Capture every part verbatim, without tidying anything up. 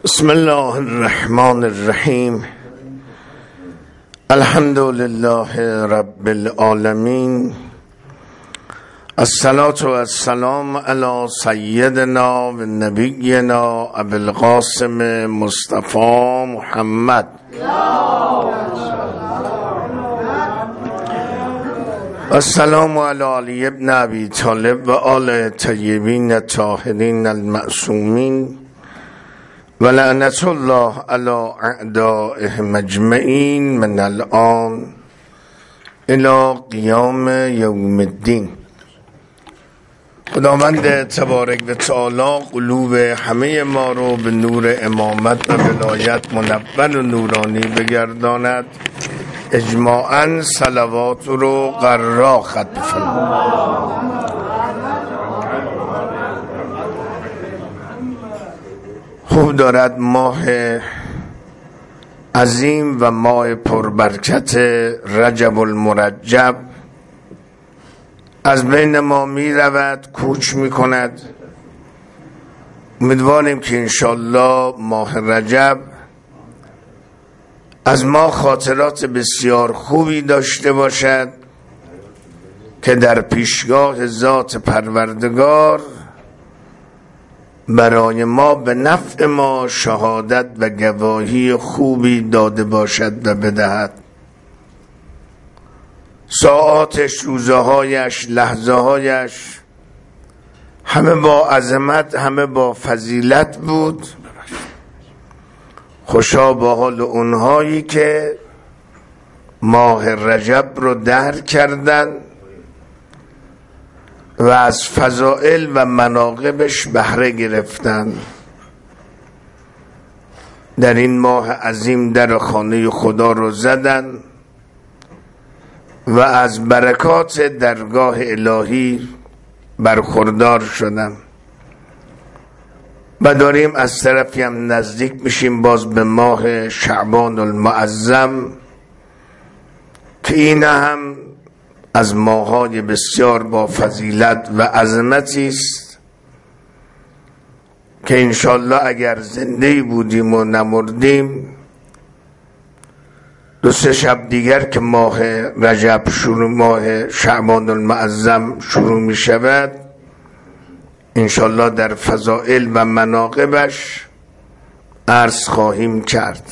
بسم الله الرحمن الرحیم. الحمد لله رب العالمین. الصلاة والسلام علی سیدنا و نبینا ابی القاسم مصطفی محمد السلام علی علی ابن ابی طالب و آل طیبین الطاهرین المعصومین و لعنت الله علی اعدائهم اجمعین من الآن الی قیام یوم الدین. خداوند تبارک و تعالی قلوب همه ما رو به نور امامت و ولایت منور و نورانی بگرداند. اجماعاً صلوات رو قرار ختم فرماید. خوب دارد ماه عظیم و ماه پربرکت رجب المرجب از بین ما می رود، کوچ می کند. امیدواریم که انشالله ماه رجب از ما خاطرات بسیار خوبی داشته باشد که در پیشگاه ذات پروردگار برای ما به نفع ما شهادت و گواهی خوبی داده باشد و بدهد. ساعاتش، روزه هایش، لحظه هایش همه با عظمت، همه با فضیلت بود. خوشا با حال اونهایی که ماه رجب رو درک کردن و از فضائل و مناقبش بهره گرفتن. در این ماه عظیم در خانه خدا رو زدن و از برکات درگاه الهی برخوردار شدن و داریم از طرفی هم نزدیک میشیم باز به ماه شعبان المعظم که این هم از ماه‌های بسیار با فضیلت و عظمتی است که انشالله اگر زنده بودیم و نمردیم دو سه شب دیگر که ماه رجب شروع، ماه شعبان المعظم شروع می شود، انشالله در فضائل و مناقبش عرض خواهیم کرد.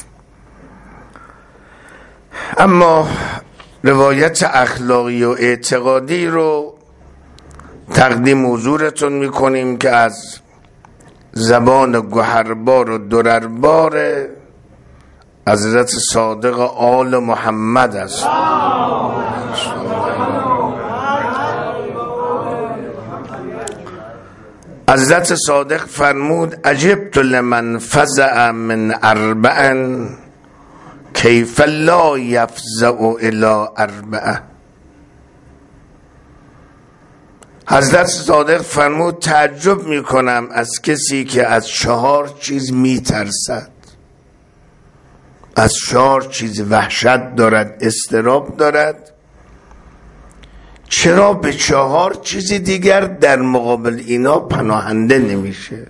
اما روایت اخلاقی و اعتقادی رو تقدیم حضورتون میکنیم که از زبان گوهربار و درربار حضرت صادق آل محمد است. حضرت صادق فرمود عجبت لمن فزع من اربع کیف لا یفزع الی اربعه. حضرت صادق فرمود تعجب میکنم از کسی که از چهار چیز میترسد، از چهار چیز وحشت دارد، اضطراب دارد، چرا به چهار چیز دیگر در مقابل اینا پناهنده نمیشه؟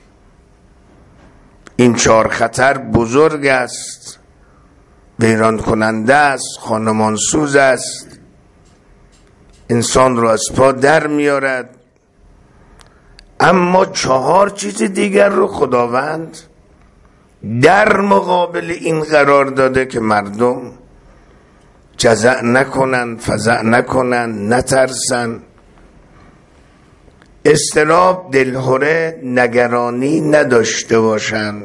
این چهار خطر بزرگ است، ویران کننده است، خانمانسوز است، انسان رو از پا در میارد. اما چهار چیز دیگر رو خداوند در مقابل این قرار داده که مردم جزع نکنن، فزع نکنن، نترسن. اضطراب، دلهره، نگرانی نداشته باشن.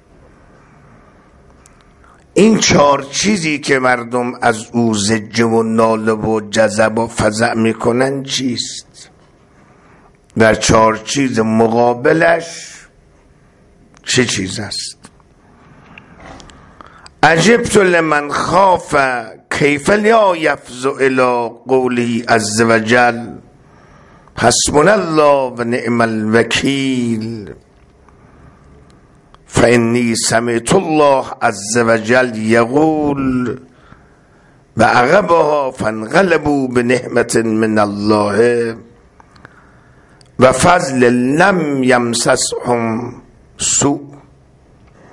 این چهار چیزی که مردم از او زجه و ناله و جذب و فزع میکنن چیست؟ در چهار چیز مقابلش چه چیز است؟ عجبت لمن خاف کیف لا یفزع الی قوله عز وجل حسبنا الله و نعم الوکیل فانی سمعت الله عز وجل یقول و عقبها فانقلبوا بنعمة من الله و فضل لم یمسسهم سوء.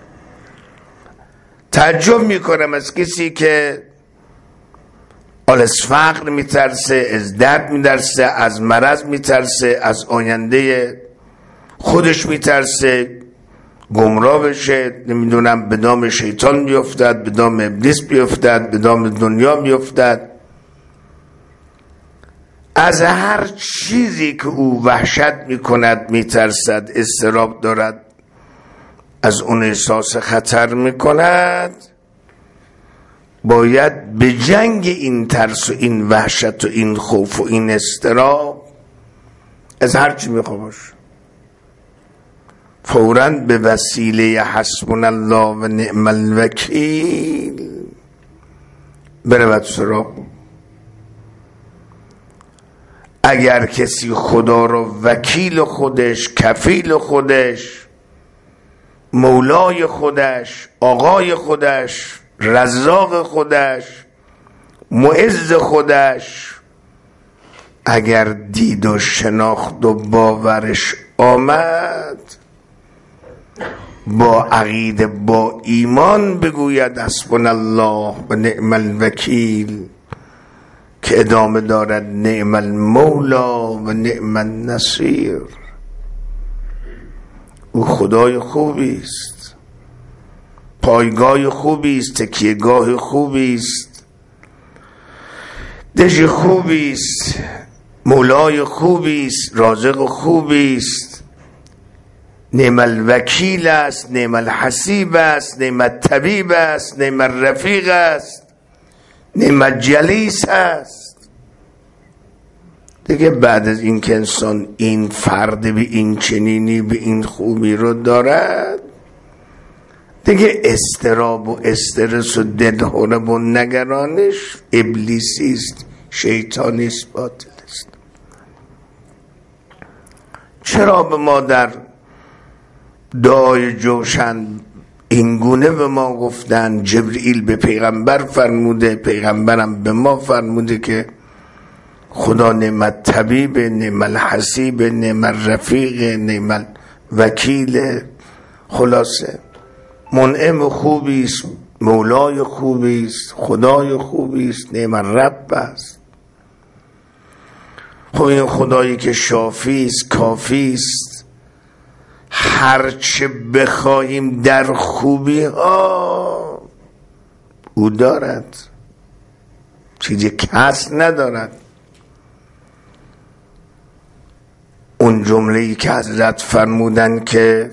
تعجب میکنم از کسی که از فقر میترسه، از درد میترسه، از مرض میترسه، از آینده خودش میترسه، گمراه بشه، نمیدونم به دام شیطان بیفتد، به دام ابلیس بیفتد، به دام دنیا بیفتد. از هر چیزی که او وحشت میکند، میترسد، اضطراب دارد، از اون احساس خطر میکند، باید به جنگ این ترس و این وحشت و این خوف و این اضطراب از هر چی میخواه باشه فوراً به وسیله حسبنا الله و نعم الوکیل برود سراغ. اگر کسی خدا رو وکیل خودش، کفیل خودش، مولای خودش، آقای خودش، رزاق خودش، معز خودش اگر دید و شناخت و باورش آمد، با عقیده، با ایمان بگوید حسبنا الله و نعم الوکیل، که ادامه دارد نعم المولا و نعم النصیر. او خدای خوبی است، پایگاه خوبی است، تکیهگاه خوبی است، دژ خوبی است، مولای خوبی است، رازق خوبی است، نعم الوکیل است، نعم الحسیب است، نعم الطبیب است، نعم الرفیق است، نعم الجلیس است. دیگه بعد از این که انسان این فرد به این چنینی، به این خوبی رو دارد، دیگه استراب و استرس و دلهرب و نگرانش ابلیسی است، شیطانی است، باطل است. چرا به ما در دعای جوشن این گونه به ما گفتن؟ جبرئیل به پیغمبر فرموده، پیغمبرم به ما فرموده که خدا نعم الطبیب، نعم الحسیب، نعم الرفیق، نعم الوکیل. خلاصه منعم خوبی است، مولای خوبی است، خدای خوبی است، نعم الرب است. خب این خدایی که شافی است، کافی است، هرچه بخواهیم در خوبی ها او دارد، چیزی کس ندارد. اون جمله‌ای که حضرت فرمودن که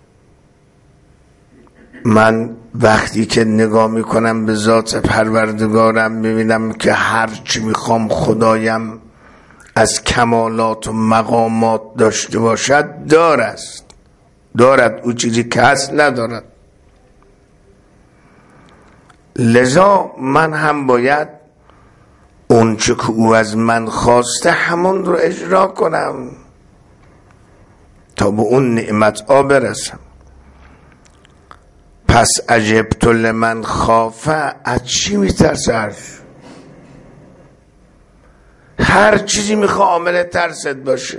من وقتی که نگاه میکنم به ذات پروردگارم میبینم که هر چی میخوام خدایم از کمالات و مقامات داشته باشد دارد دارد او چیزی که هست ندارد. لذا من هم باید اون چه که او از من خواسته همون رو اجرا کنم تا به اون نعمت ها برسم. پس عجبت لمن خافه، از چی میترسه؟ هر چیزی میخواه عامل ترست باشه.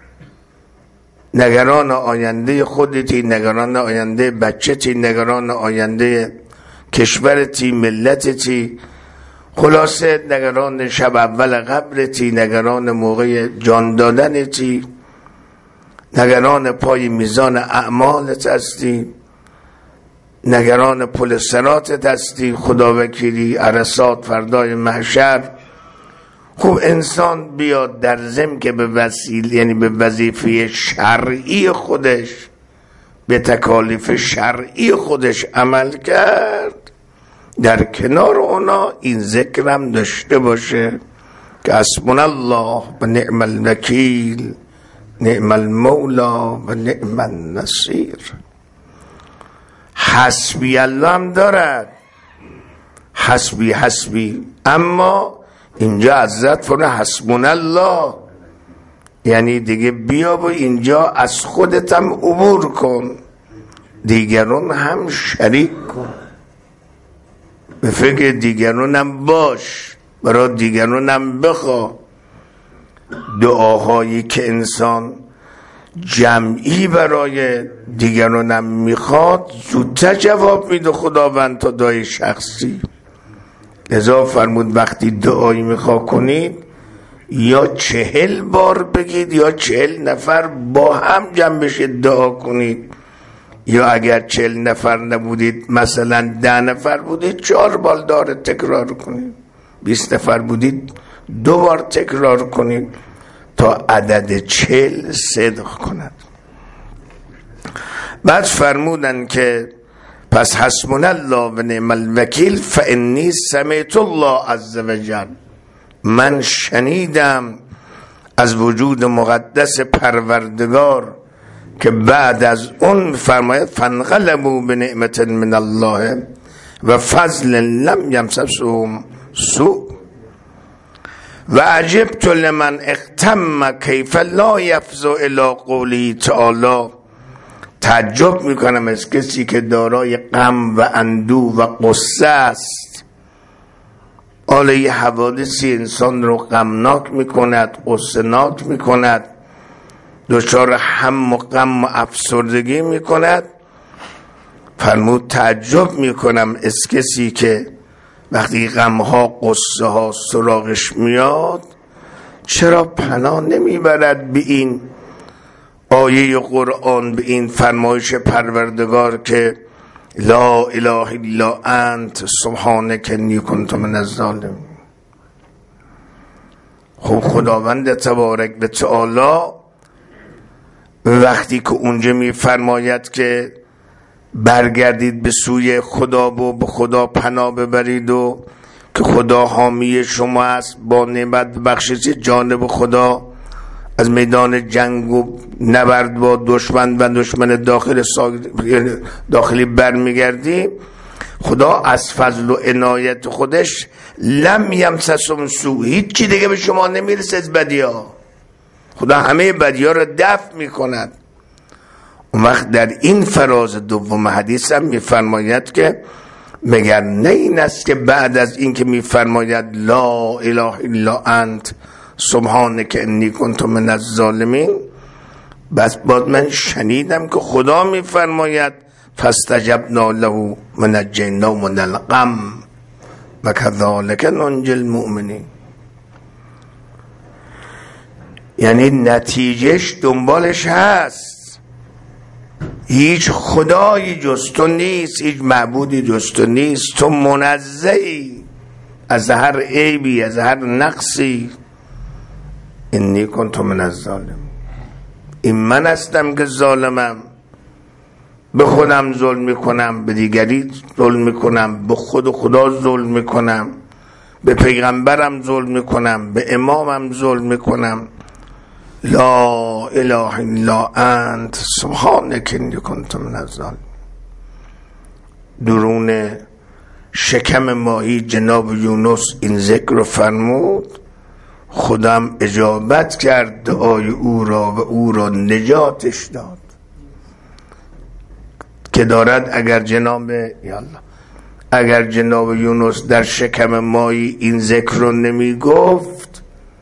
نگران آینده خودتی، نگران آینده بچتی، نگران آینده کشورتی، ملتتی، خلاصه نگران شب اول قبرتی، نگران موقع جان دادنتی، نگران پای میزان اعمالت هستی، نگران پل صراطت هستی، خدا وکیلی عرصات فردای محشر. خوب انسان بیاد در ضمن که به وسیله، یعنی به وظیفه شرعی خودش، به تکالیف شرعی خودش عمل کرد، در کنار اونا این ذکرم داشته باشه که حسبنا الله و نعم الوکیل، نعم المولا و نعم النصیر. حسبی الله هم دارد، حسبی حسبی، اما اینجا حضرت فرمود حسبنا الله، یعنی دیگه بیا و اینجا از خودتم عبور کن، دیگران هم شریک کن، به فکر دیگرانم باش، برای دیگرانم بخوا. دعاهایی که انسان جمعی برای دیگرانم میخواد زودتر جواب میده خداوند تا دعای شخصی. لذا فرمود وقتی دعایی میخواه کنید یا چهل بار بگید یا چهل نفر با هم جمع بشید دعا کنید، یا اگر چهل نفر نبودید مثلا ده نفر بودید چهار بار داره تکرار کنید، بیست نفر بودید دو بار تکرار کنید تا عدد چهل صدق کند. بعد فرمودن که پس حسبنا الله و نعم الوکیل فانی سمعت الله عز وجل، من شنیدم از وجود مقدس پروردگار که بعد از اون فرماید فانقلبوا بنعمت من الله و فضل لم یمسسهم سوء و عجبت لمن اختم کیف لا یفزع الی قوله تعالی، تعجب میکنم از کسی که دارای غم و اندوه و قصه است. حالا یه حوادثی انسان رو غمناک میکند، قصه ناک میکند، دچار هم و غم و افسردگی میکند. فرمود تعجب میکنم از کسی که وقتی غمها قصه ها سراغش میاد چرا پناه نمیبرد به این آیه قرآن، به این فرمایش پروردگار که لا اله الا انت سبحانک انی کنت من الظالمین. خب خداوند تبارک و تعالی وقتی که اونجا میفرماید که برگردید به سوی خدا و به خدا پناه ببرید و که خدا حامی شما است، با نعمت بخشش جانب خدا از میدان جنگ و نبرد با دشمن و دشمن داخل داخلی برمیگردی، خدا از فضل و عنایت خودش لم یمسسهم سوء، هیچ چی دیگه به شما نمیرسه از بدیا. خدا همه بدیا رو دفع میکند. اون وقت در این فراز دوم حدیث هم میفرماید که مگر نه این است که بعد از این که میفرماید لا اله الا انت سبحانک انی کنت من الظالمین، بس بعد من شنیدم که خدا میفرماید فاستجبنا له و نجیناه من الغم و کذالک ننجی المؤمنین. یعنی نتیجهش دنبالش هست. هیچ خدایی جز تو نیست، هیچ معبودی جز تو نیست، تو منزهی از هر عیبی، از هر نقصی. انی کنت من الظالمین، این من هستم که ظالمم، به خودم ظلم میکنم، به دیگری ظلم میکنم، به خود و خدا ظلم میکنم، به پیغمبرم ظلم میکنم، به امامم ظلم میکنم. لا اله الا انت سبحانک انی کنت من الظالمین. درون شکم ماهی جناب یونس این ذکر رو فرمود، خودم اجابت کرد دعای او را و او را نجاتش داد که دارد اگر جناب یالله اگر جناب یونس در شکم ماهی این ذکر رو نمی گفت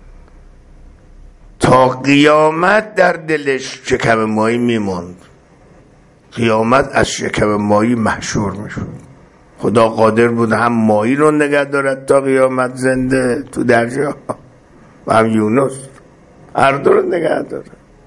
تا قیامت در دلش شکم ماهی میموند، قیامت از شکم ماهی محشور میشد. خدا قادر بود هم ماهی رو نگه دارد تا قیامت زنده تو دریا و هم یونس هر دو رو نگه دارد،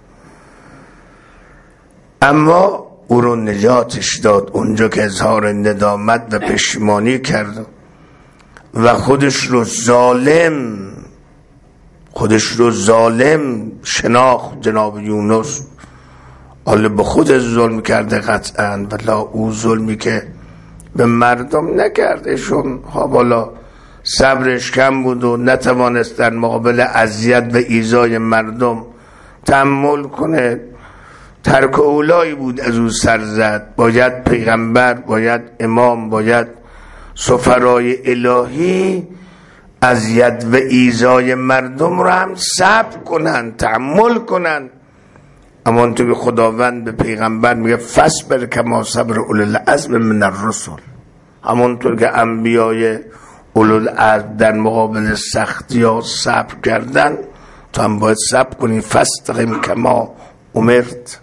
اما او رو نجاتش داد اونجا که اظهار ندامت و پشیمانی کرد و خودش رو ظالم خودش رو ظالم شناخت. جناب یونس حالا به خود ظلم کرده قطعا، ولی او ظلمی که به مردم نکردشون، حالا صبرش کم بود و نتوانست در مقابل اذیت و ایذای مردم تحمل کنه، ترک اولایی بود از او سر زد. باید پیغمبر، باید امام، باید سفرای الهی اذیت و ایذای مردم رو هم صبر کنن، تحمل کنن. اما اونطور که خداوند به پیغمبر میگه فصبر کما صبر اولو العزم من الرسل، همونطور که انبیای اولو العزم در مقابل سختی ها صبر کردن، تو هم باید صبر کنی. فاستقم کما امرت،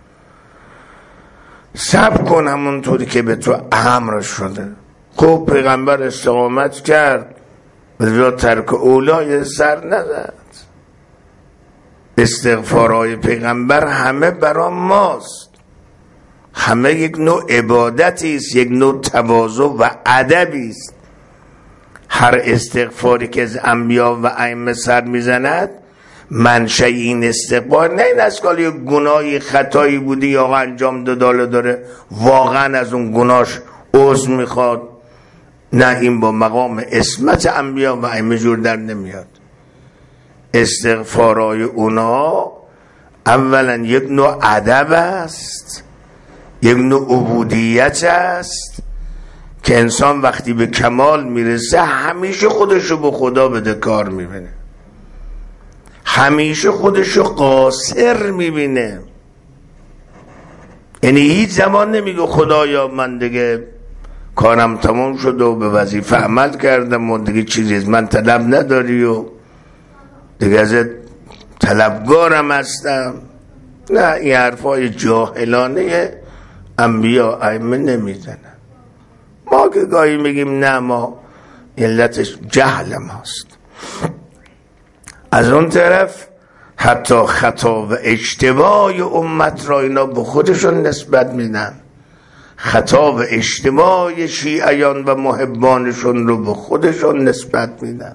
صبر کن همونطوری که به تو امر شده. خب پیغمبر استقامت کرد، به ترک اولای سر نزد. استغفارهای پیغمبر همه برای ماست، همه یک نوع عبادتی است، یک نوع تواضع و ادبی است. هر استغفاری که از انبیا و ائمه سر میزند منشأ این استغفار نه این است که یک گناهی خطایی بودی یا انجام داده داره واقعا از اون گناهش عذر میخواد، نه، این با مقام عصمت انبیا و ائمه جور در نمیاد. استغفارای اونا اولا یک نوع ادب است، یک نوع عبودیت است که انسان وقتی به کمال میرسه همیشه خودشو به خدا بده کار میبینه، همیشه خودشو قاصر میبینه. یعنی هیچ زمان نمیگه خدایا من دیگه کارم تمام شد و به وظیفه عمل کردم و دیگه چیزی از من طلب نداری و دیگه ازت طلبگارم هستم. نه، این حرفای جاهلانه انبیا ائمه نمیزنن. ما که گاهی میگیم نه، ما علتش جهل ماست. از اون طرف حتی خطا و اشتباه امت را اینا به خودشون نسبت میدن. خطا و اشتباه شیعیان و محبانشون رو به خودشون نسبت میدن.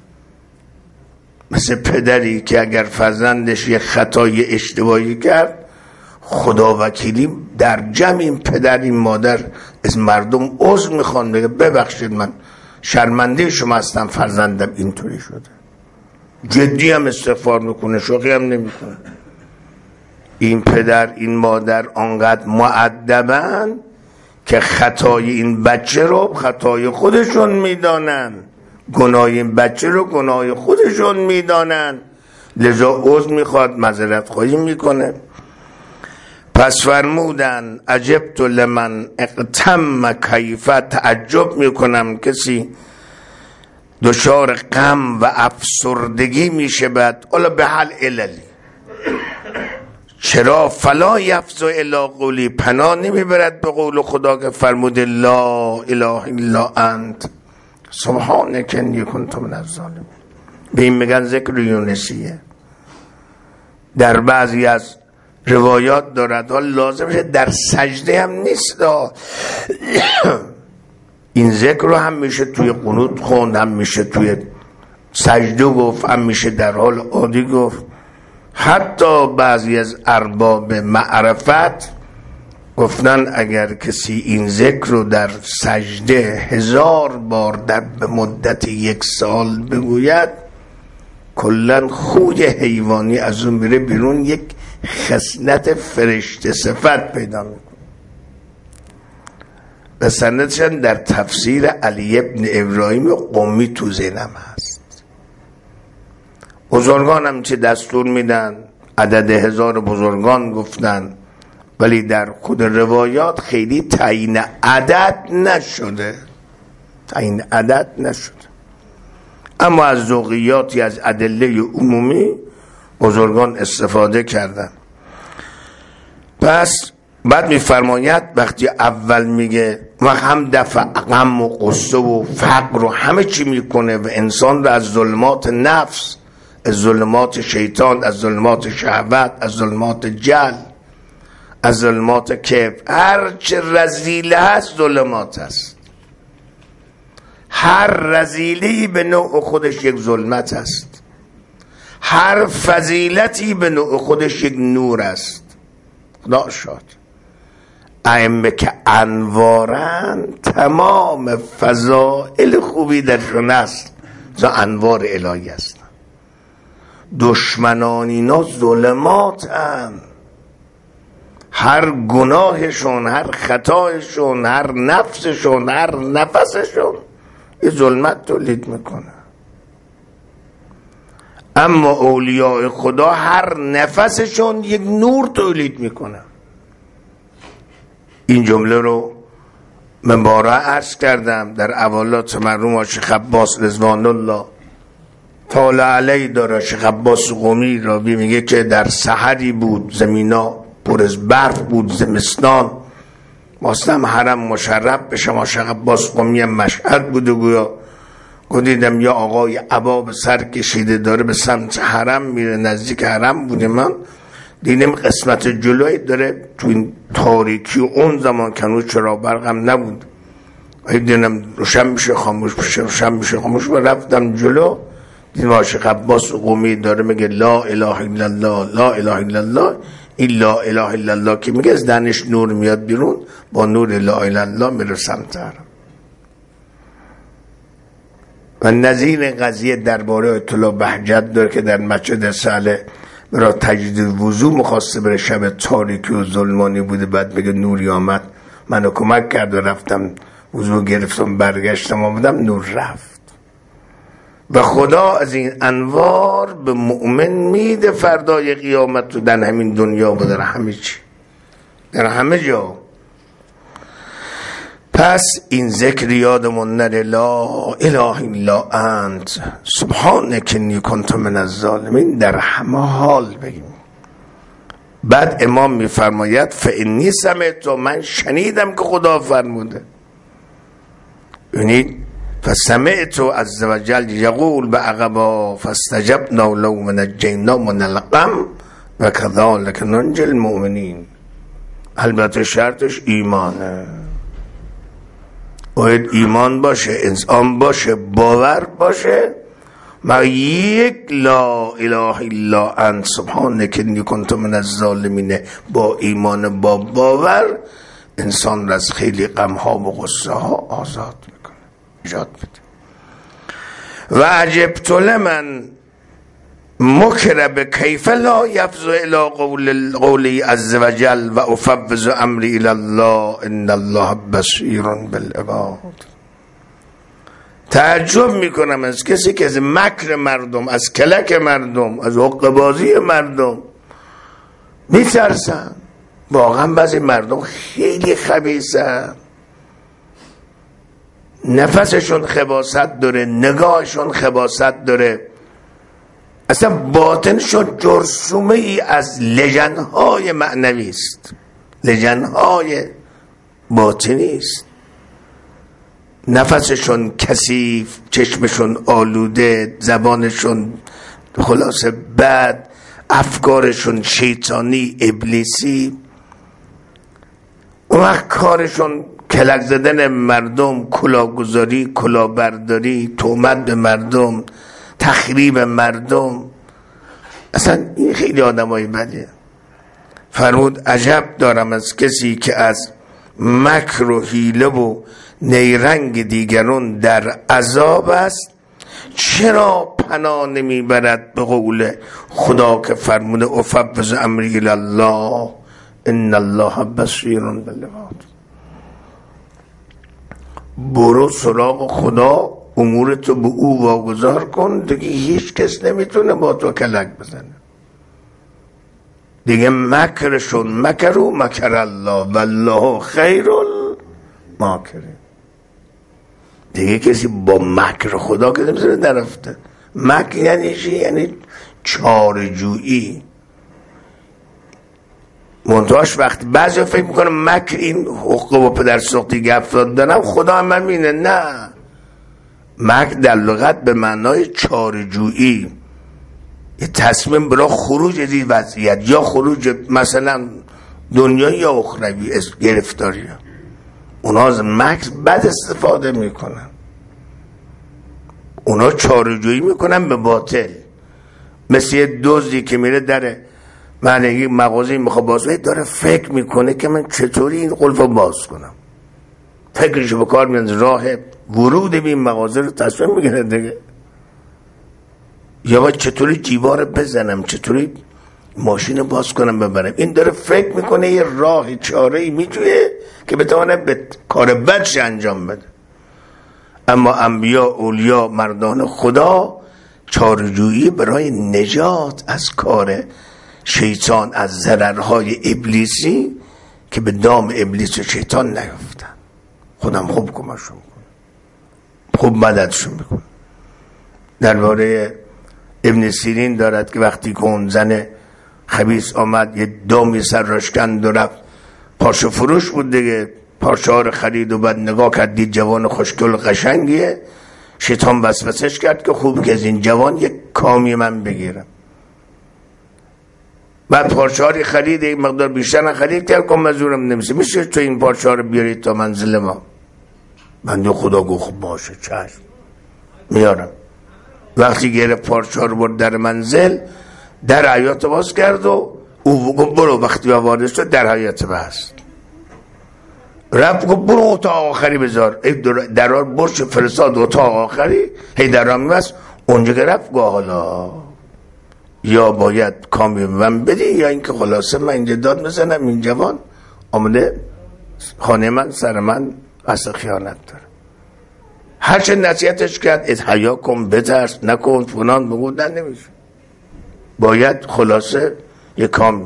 مثل پدری که اگر فرزندش یه خطای اشتباهی کرد، خدا وکیلی در جمع این پدر این مادر از مردم عذر میخوان، بگه ببخشید من شرمنده شما هستم فرزندم اینطوری شده. جدی هم استغفار میکنه، شوخی هم نمیکنه. این پدر این مادر آنقدر مؤدبن که خطای این بچه رو خطای خودشون میدانن، گناه این بچه رو گناه خودشون میدانن، لذا عذر میخواد، معذرت خواهی میکنه. پس فرمودن عجبت لمن اقتم کیف، تعجب میکنم کسی دچار غم و افسردگی میشه بعد الا به حل عللی، چرا فلا یفزع الی قولی، پناه نمیبرد به قول خدا که فرموده لا اله الا انت سبحانک انی کنت من الظالمین. به این میگن ذکر یونسیه. در بعضی از روایات دارد، حال لازمشه در سجده هم نیست. این ذکر رو هم میشه توی قنوت خوند، هم میشه توی سجده گفت، هم میشه در حال عادی گفت. حتی بعضی از ارباب معرفت گفتن اگر کسی این ذکر رو در سجده هزار بار در به مدت یک سال بگوید، کلن خوی حیوانی از اون میره بیرون، یک خصلت فرشته صفت پیدا میکنه. و سندشن در تفسیر علی ابن ابراهیم قمی تو ذهنم هست. بزرگان هم چه دستور میدن، عدد هزار بزرگان گفتن، ولی در خود روایات خیلی تعیین عدد نشده، تعیین عدد نشده. اما از ذوقیاتی از ادله عمومی بزرگان استفاده کردن. پس بعد میفرماید وقتی اول میگه و هم دفع غم و غصه و فقر و همه چی میکنه و انسان رو از ظلمات نفس، از ظلمات شیطان، از ظلمات شهوت، از ظلمات جهل، از ظلمات کبر، هر چه رذیله هست ظلمات هست. هر رذیله‌ای به نوع خودش یک ظلمت است، هر فضیلتی به نوع خودش یک نور است. خدا شاد. ائمه که انوارن، تمام فضائل خوبی درشون است، ز انوار الهی است. دشمنان اینا ظلماتن، هر گناهشون، هر خطایشون، هر نفسشون، هر نفسشون یه ظلمت تولید میکنه. اما اولیاء خدا هر نفسشون یک نور تولید میکنه. این جمله رو من بارها عرض کردم در اولات مرحوم شیخ عباس رضوان الله طالع علی داره شیخ عباس قمی راوی میگه که در سحری بود، زمینا پر از برف بود، زمستان ماستم حرم مشرف به شما. شیخ عباس قمی مشهد بود و گویا گدیدم یا آقای عبا به سر کشیده داره به سمت حرم میره، نزدیک حرم بوده. من دیدم قسمت جلوی داره تو این تاریکی و اون زمان کنو چرا برقم نبود، دیدم روشن میشه خاموش میشه روشن میشه خاموش میشه. رفتم جلو دیدم شیخ عباس قمی داره میگه لا اله الا الله لا اله الا الله. این لا اله الا الله که میگه از دهنش نور میاد بیرون، با نور لا اله الا الله میره سمت حرم. و نظیر قضیه درباره آیت الله بهجت داره که در مسجد ساله برای تجدید وضو مخواسته بره، شب تاریکی و ظلمانی بوده، بعد بگه نوری آمد منو کمک کرد و رفتم وضو گرفتم برگشتم آمدم نور رفت. و خدا از این انوار به مؤمن میده فردای قیامت تو در همین دنیا و در همه چی، در همه جا. پس این ذکر یادمون نره لا اله الا انت سبحانک انی کنت من الظالمین در همه حال بگیم. بعد امام میفرماید فانی سمعت، من شنیدم که خدا فرموده، یعنی فسمعت عز وجل یقول بعقبا فاستجبنا له ونجینا من الغم و کذالک ننجی المؤمنین. البته شرطش ایمانه، باید ایمان باشه، انسان باشه، باور باشه. ما یک لا اله الا انت سبحانک انی کنت من الظالمین با ایمان با باور انسان را از خیلی غمها و غصه ها آزاد میکنه، نجات میده. و عجبت لمن مکر بکیف لا یفض الی قول قولی عز وجل و افوض امری الی الله ان الله بصیر بالعباد. تعجب میکنم از کسی که از مکر مردم، از کلک مردم، از حقه‌بازی مردم میترسن. واقعا بعضی مردم خیلی خبیثن، نفسشون خباثت داره، نگاهشون خباثت داره، اصلا باطنشون جرثومه ای از لجنهای معنوی است، لجنهای باطنی است. نفسشون کثیف، چشمشون آلوده، زبانشون خلاصه بد، افکارشون شیطانی ابلیسی. اون وقت کارشون کلک زدن مردم، کلاهگذاری، کلاهبرداری، تهمت به مردم، تخریب مردم. اصلا این خیلی آدمای بدیه. فرمود عجب دارم از کسی که از مکر و حیله و نیرنگ دیگران در عذاب است، چرا پناه نمیبرد به قول خدا که فرموده افوض امری الی الله ان الله بصیر بالعباد. برو سراغ خدا، امورتو به او واگذار کن، دیگه هیچ کس نمیتونه با تو کلک بزنه دیگه. مکرشون مکرو مکر الله والله خیر الماکرین. دیگه کسی با مکر خدا که نمیتونه درفته. مکر یعنی چی؟ یعنی چارجویی. منتهاش وقت بعضی فکر میکنم مکر این حقوق و پدر سوختی گفت دادنم خدا هم من مینه. نه، مکر در لغت به معنای چارجویی، یه تصمیم برای خروج از این وضعیت، یا خروج مثلا دنیایی یا اخروی گرفتاری. اونا از مکر بد استفاده میکنن، اونا چارجویی میکنن به باطل. مثل یه دزدی که میره در معنی مغازه میخواد باز کنه، داره فکر میکنه که من چطوری این قلفو باز کنم، فکرشو به کار میاد، راه ورود به این مغازه رو تصمیم میگیره دیگه. یا باید چطوری جیوار بزنم، چطوری ماشین باز کنم ببرم. این داره فکر میکنه یه راه چاره‌ای میجویه که بتونه به کار بدش انجام بده. اما انبیا، اولیا، مردان خدا چاره‌جویی برای نجات از کار شیطان، از ضررهای ابلیسی که به دام ابلیس و شیطان نیفتن. خودم خوب کمکشون میکنه، خوب مددشون میکنه. درباره ابن سیرین دارد که وقتی که اون زن خبیث آمد یه دامی سر راش کند و رفت پارچه فروش بود دیگه، پارچه ها رو خرید و بعد نگاه کرد دید جوان خوشگل قشنگیه، شیطان وسوسش کرد که خوب که از این جوان یک کامی من بگیرم. بعد پارچه ها رو خرید، یک مقدار بیشتر خرید کرد که مزورم نمیشه، میشه تو این پارچه ها رو بیارید تا منزل ما. بنده خدا گفت خب باشه چشم میارم. وقتی گرفت پارچه ها رو برد در منزل، در حیاط باز کرد و او گفت برو. وقتی وارد شد در حیاط بست، رفت گفت برو اتاق آخری بذار، درار برش فرستاد اتاق آخری، هی درار میبست. اونجا که رفت گفت حالا یا باید کامی من بدی یا اینکه خلاصه من اینجا داد میزنم این جوان آمده خانه من سر من اصلا خیانت داره. هرچه نصیحتش کرد حیا کن، بترس، نکن فلان، بگو نه نمیشه، باید خلاصه یک کام.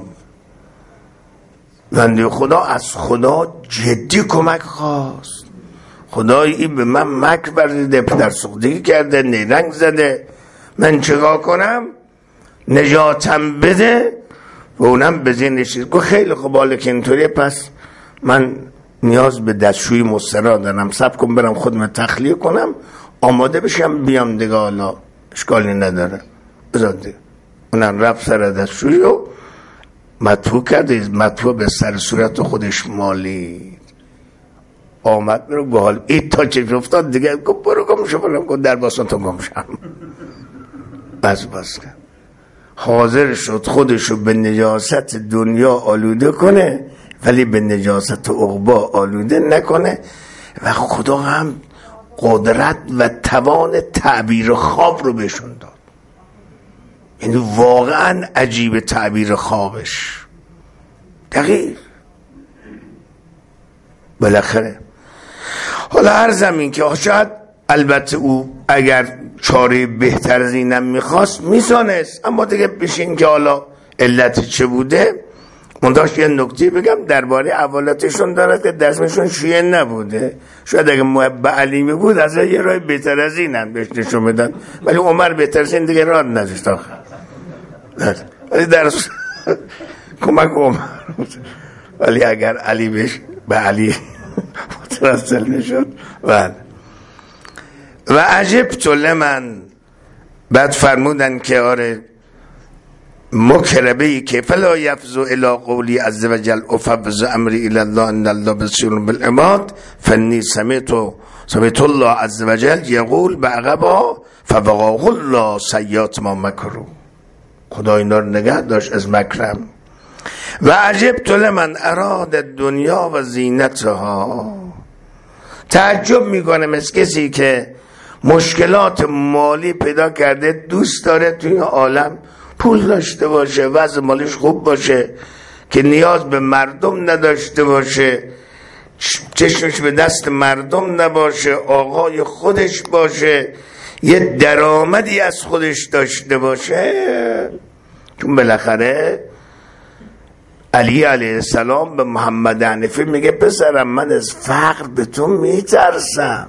بنده خدا از خدا جدی کمک خواست. خدایی به من مکر بردیده، پدر سوختگی کرده، نیرنگ زده، من چگاه کنم؟ نجاتم بده. و اونم به ذهنش گفت خیلی خوب حالا که اینطوریه پس من نیاز به دستشویی مستراح دارم، صبر کن برم خودم تخلیه کنم آماده بشم بیام دیگه، حالا اشکالی نداره بذار دیگه. اونم رفت سر دستشویی و مدفوع کرد، مدفوع به سر صورت خودش مالید. آمد برو گهال این تا چشم افتاد دیگه گفت برو گم شو برم گفت در باسان تا گم شم. بس بس کرد، حاضر شد خودشو به نجاست دنیا آلوده کنه ولی به نجاست عقبا آلوده نکنه. و خدا هم قدرت و توان تعبیر خواب رو بهشون داد. یعنی واقعا عجیب تعبیر خوابش، دقیق. بالاخره حالا هر زمین که شاید البته او اگر چاره بهتر از اینم میخواست میسانست، اما دیگه بشین که حالا علت چه بوده. من داشت یه نکته بگم درباره اولاتشون دارد که دستشون شیعه نبوده. شاید اگه محب علی بود از یه راه بهتر از اینم بهش نشون میدن، ولی عمر بهتر از این دیگه راه نداشت آخه. ولی در کمک عمر، ولی اگر علی بهش به علی متوسل میشد. و و عجب تو لمن، بعد فرمودن که آره مکربهی که فلا یفزو الی قولی عز وجل افوض امری الی الله ان الله بصیر بالعباد فنی سمعت سمعت الله عز وجل یقول بعقبا فوقاه الله سیئات ما مکروا. خدا اینا رو نگه داشت از مکرم. و عجب تو لمن اراد دنیا و زینتها، تعجب میکنه از کسی که مشکلات مالی پیدا کرده، دوست داره توی عالم پول داشته باشه، وضع مالیش خوب باشه، که نیاز به مردم نداشته باشه، چشمش به دست مردم نباشه، آقای خودش باشه، یه درآمدی از خودش داشته باشه. چون بالاخره علی علیه السلام به محمد حنیفه میگه پسرم من از فقر به تو میترسم،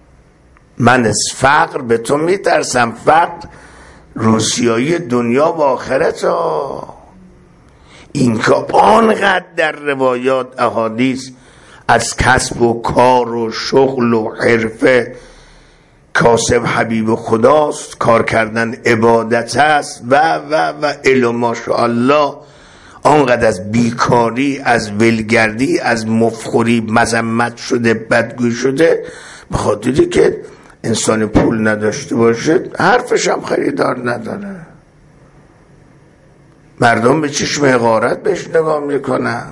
من از فقر به تو میترسم. فقر روسیایی دنیا و آخرت ها. این که آنقدر در روایات احادیث از کسب و کار و شغل و حرفه، کاسب حبیب خداست، کار کردن عبادت است و و و الا ماشاءالله. آنقدر از بیکاری، از ولگردی، از مفخوری مذمت شده، بدگوی شده، به خاطری که انسان پول نداشته باشه حرفش هم خریدار نداره. مردم به چشم حقارت بهش نگاه میکنن.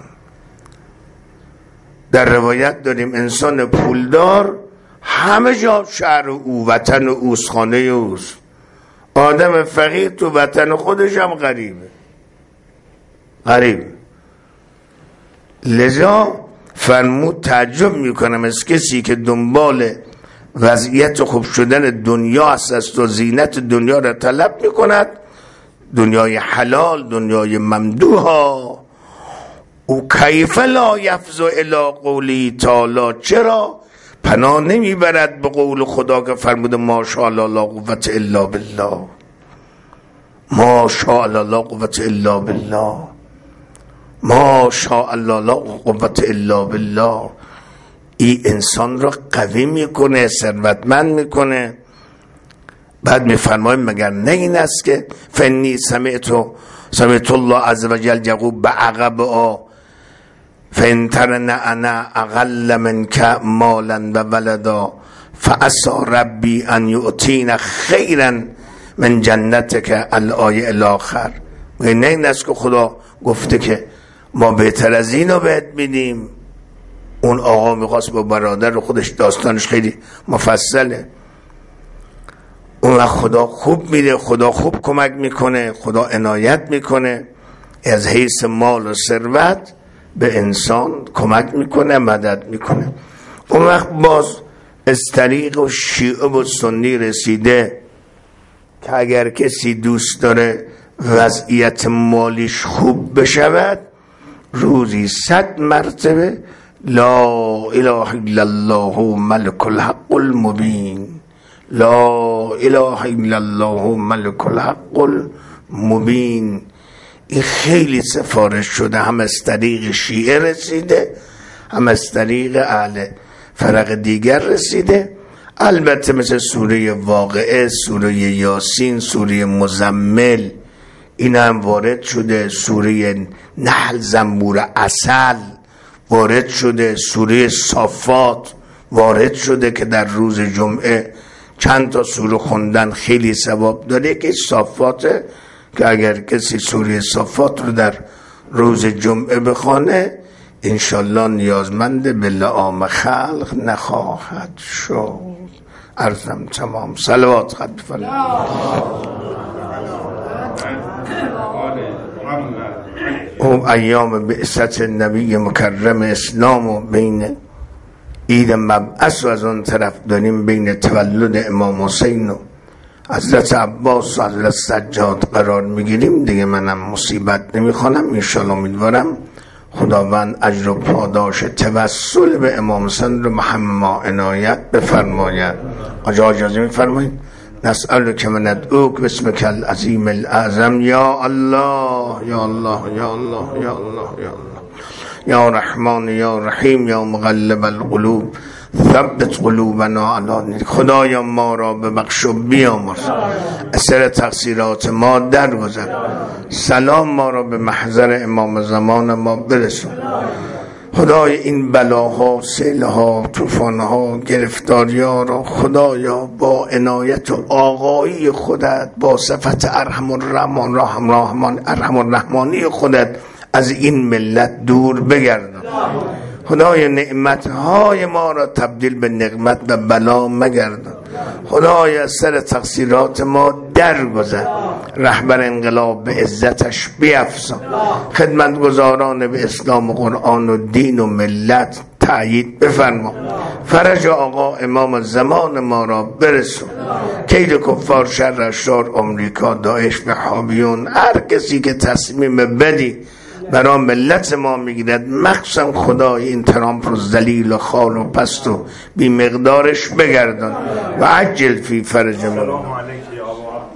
در روایت داریم انسان پولدار همه جا شهر او، وطن اوست، خانه اوست. آدم فقیر تو وطن خودش هم غریبه، غریب. لذا فرمود تعجب میکنم از کسی که دنبال وضعیت خوب شدن دنیا است و زینت دنیا را طلب میکند، دنیای حلال، دنیای ممدوحا. او کیف لا یفزو الی قولی تعالی، چرا پناه نمیبرد به قول خدا که فرموده ماشاءالله لا قوت الا بالله. ما شاء الله لا قوت الا بالله، ما شاء الله لا قوت الا بالله. این انسان را قوی میکنه، ثروتمند میکنه. بعد میفرمایم مگر نه این است که فنی سمعت سمعت الله عز وجل یقول بعقب آ فانترن انا اقل منک مالا و ولدا فعسى ربی ان یؤتین خیرا من جنتک الآیه الاخر. نه این است که خدا گفته که ما بهتر از این رو بهت میدیم. اون آقا میخواست با برادر رو، خودش داستانش خیلی مفصله. اون وقت خدا خوب میده، خدا خوب کمک میکنه، خدا عنایت میکنه از حیث مال و ثروت به انسان کمک میکنه، مدد میکنه. اون وقت باز از طریق و شیعه و سنی رسیده که اگر کسی دوست داره وضعیت مالیش خوب بشود، روزی صد مرتبه لا اله الا الله ملک الحق المبین، لا اله الا الله ملک الحق المبین. این خیلی سفارش شده، هم از طریق شیعه رسیده، هم از طریق اهل فرق دیگر رسیده. البته مثل سوره واقعه، سوره یاسین، سوره مزمل، این هم وارد شده. سوره نحل، زنبور عسل وارد شده. سوره صافات وارد شده که در روز جمعه چند تا سوره خوندن خیلی ثواب داره، که صافاته که اگر کسی سوره صافات رو در روز جمعه بخونه انشالله نیازمند به لعام خلق نخواهد شد. عرضم تمام. صلوات خط بفرمایید. او ایام بعثت نبی مکرم اسلام و بین عید مبعث و از اون طرف داریم بین تولد امام حسین و حضرت عباس و حضرت سجاد قرار میگیریم دیگه. منم مصیبت نمیخوانم، انشالله امیدوارم خداوند اجر و پاداش توسل به امام حسین رو محمد عنایت بفرماید. آجا اجازه میفرمایید؟ نسألک من ندعوک باسمک العظیم الاعظم یا الله یا الله یا الله یا الله یا الله یا رحمان یا رحیم یا مقلب القلوب ثبت قلوبنا علی. خدایا ما را ببخش و بیامرز، اثر تقصیرات ما درگذر، سلام ما را به محضر امام زمان ما برسون. خدای این بلاها، سیلها، طوفانها، گرفتاری‌ها را خدایا با عنایت و آقایی خودت، با صفت ارحم الرحمن رحم رحمان ارحم الرحمانی خودت از این ملت دور بگردان. خدای نعمتهای ما را تبدیل به نقمت و بلا مگردان. خدای از سر تقصیرات ما درگذر، رهبر انقلاب به عزتش بیفزا، خدمتگزاران به اسلام و قرآن و دین و ملت تأیید بفرما. فرج آقا امام زمان ما را برسون. کید کفار، شر اشرار، امریکا، داعش، وهابیون، هر کسی که تصمیم بدی برای ملت ما میگیرد، مخصوصا خدای این ترامپ رو ذلیل و خال و پست و بی مقدارش بگردان و عجل فی فرج من.